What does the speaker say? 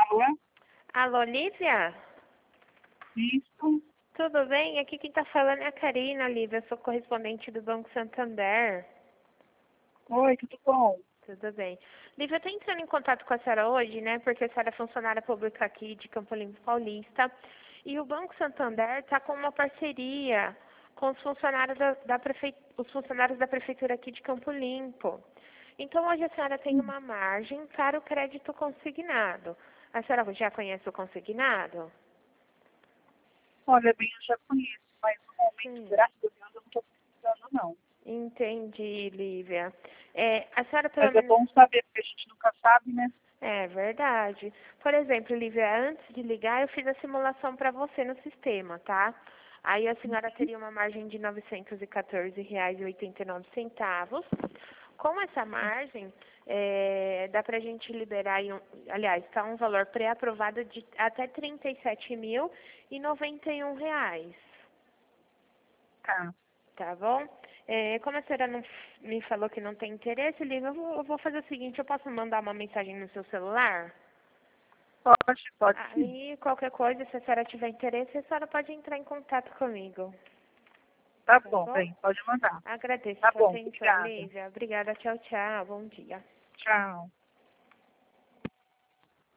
Alô? Alô, Lívia? Isso. Tudo bem? Aqui quem tá falando é a Karina, Lívia. Eu sou correspondente do Banco Santander. Oi, tudo bom? Tudo bem. Lívia, eu tô entrando em contato com a senhora hoje, né? Porque a senhora é funcionária pública aqui de Campo Limpo Paulista. E o Banco Santander tá com uma parceria com os funcionários os funcionários da prefeitura aqui de Campo Limpo. Então, hoje a senhora tem uma margem para o crédito consignado. A senhora já conhece o consignado? Olha, bem, eu já conheço, mas no momento, Sim. graças a Deus, eu não estou precisando, não. Entendi, Lívia. A senhora pelo Mas é menos... bom saber, porque a gente nunca sabe, né? É verdade. Por exemplo, Lívia, antes de ligar, eu fiz a simulação para você no sistema, tá? Aí a senhora teria uma margem de R$ 914,89. Com essa margem, dá para a gente liberar, aliás, está um valor pré-aprovado de até R$ 37.091. Tá. Tá bom? Como a senhora não me falou que não tem interesse, Lívia, eu vou fazer o seguinte, eu posso mandar uma mensagem no seu celular? Pode sim. Aí, qualquer coisa, se a senhora tiver interesse, a senhora pode entrar em contato comigo. Tá Tá bom, bom? bem, pode mandar. Agradeço Tá sua bom, atenção, obrigada. Lívia. Obrigada, tchau, tchau. Bom dia. Tchau.